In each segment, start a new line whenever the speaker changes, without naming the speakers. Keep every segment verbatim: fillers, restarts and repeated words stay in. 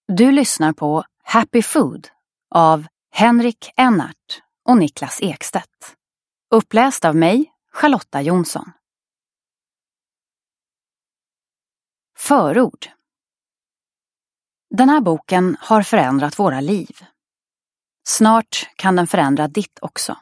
Du lyssnar på Happy Food av Henrik Ennart och Niklas Ekstedt. Uppläst av mig, Charlotta Jonsson. Förord. Den här boken har förändrat våra liv. Snart kan den förändra ditt också.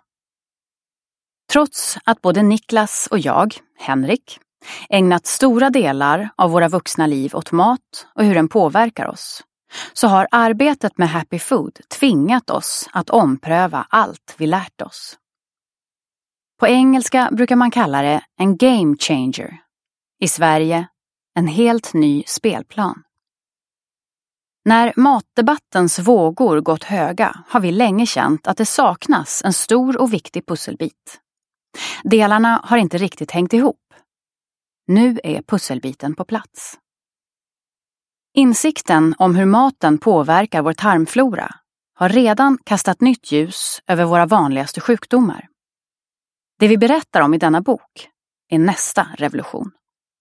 Trots att både Niklas och jag, Henrik, ägnat stora delar av våra vuxna liv åt mat och hur den påverkar oss, så har arbetet med Happy Food tvingat oss att ompröva allt vi lärt oss. På engelska brukar man kalla det en game changer. I Sverige en helt ny spelplan. När matdebattens vågor gått höga har vi länge känt att det saknas en stor och viktig pusselbit. Delarna har inte riktigt hängt ihop. Nu är pusselbiten på plats. Insikten om hur maten påverkar vår tarmflora har redan kastat nytt ljus över våra vanligaste sjukdomar. Det vi berättar om i denna bok är nästa revolution.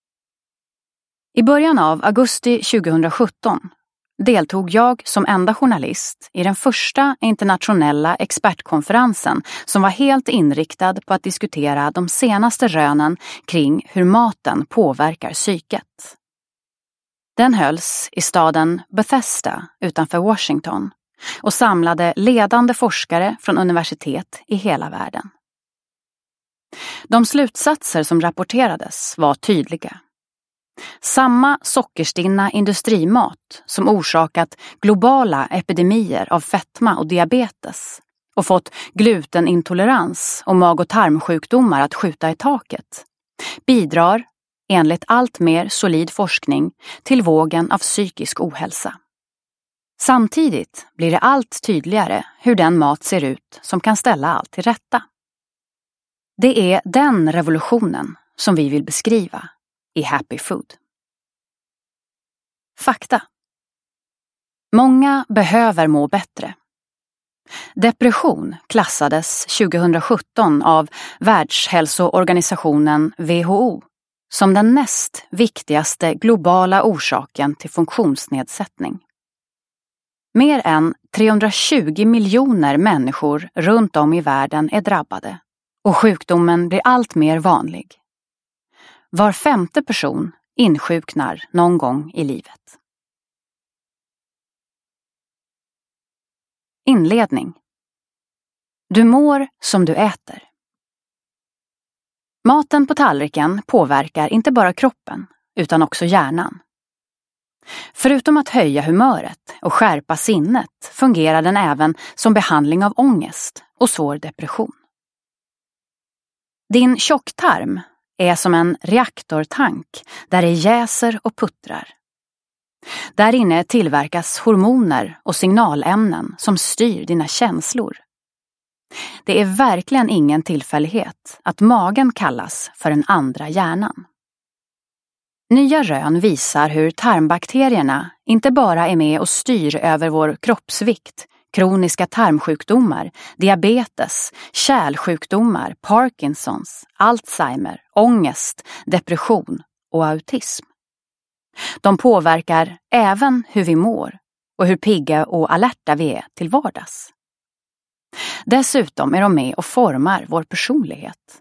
I början av augusti tjugohundrasjutton deltog jag som enda journalist i den första internationella expertkonferensen som var helt inriktad på att diskutera de senaste rönen kring hur maten påverkar psyket. Den hölls i staden Bethesda utanför Washington och samlade ledande forskare från universitet i hela världen. De slutsatser som rapporterades var tydliga. Samma sockerstinna industrimat som orsakat globala epidemier av fetma och diabetes och fått glutenintolerans och mag- och tarmsjukdomar att skjuta i taket bidrar, enligt allt mer solid forskning, till vågen av psykisk ohälsa. Samtidigt blir det allt tydligare hur den mat ser ut som kan ställa allt till rätta. Det är den revolutionen som vi vill beskriva i Happy Food. Fakta. Många behöver må bättre. Depression klassades tjugohundrasjutton av Världshälsoorganisationen W H O som den näst viktigaste globala orsaken till funktionsnedsättning. Mer än trehundratjugo miljoner människor runt om i världen är drabbade och sjukdomen blir allt mer vanlig. Var femte person insjuknar någon gång i livet. Inledning. Du mår som du äter. Maten på tallriken påverkar inte bara kroppen utan också hjärnan. Förutom att höja humöret och skärpa sinnet fungerar den även som behandling av ångest och svår depression. Din tjocktarm är som en reaktortank där det jäser och puttrar. Där inne tillverkas hormoner och signalämnen som styr dina känslor. Det är verkligen ingen tillfällighet att magen kallas för den andra hjärnan. Nya rön visar hur tarmbakterierna inte bara är med och styr över vår kroppsvikt, kroniska tarmsjukdomar, diabetes, kärlsjukdomar, Parkinsons, Alzheimer, ångest, depression och autism. De påverkar även hur vi mår och hur pigga och alerta vi är till vardags. Dessutom är de med och formar vår personlighet.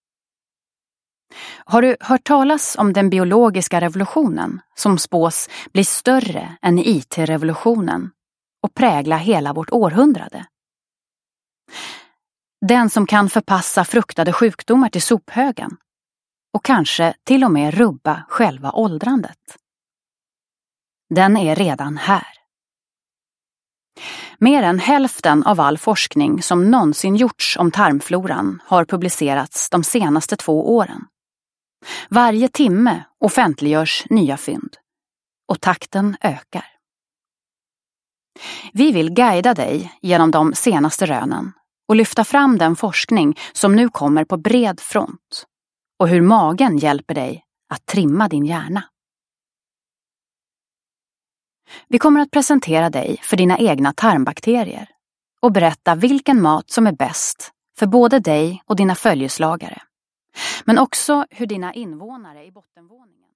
Har du hört talas om den biologiska revolutionen som spås bli större än I T-revolutionen och prägla hela vårt århundrade? Den som kan förpassa fruktade sjukdomar till sophögen och kanske till och med rubba själva åldrandet. Den är redan här. Mer än hälften av all forskning som någonsin gjorts om tarmfloran har publicerats de senaste två åren. Varje timme offentliggörs nya fynd och takten ökar. Vi vill guida dig genom de senaste rönen och lyfta fram den forskning som nu kommer på bred front och hur magen hjälper dig att trimma din hjärna. Vi kommer att presentera dig för dina egna tarmbakterier och berätta vilken mat som är bäst för både dig och dina följeslagare. Men också hur dina invånare i bottenvåningen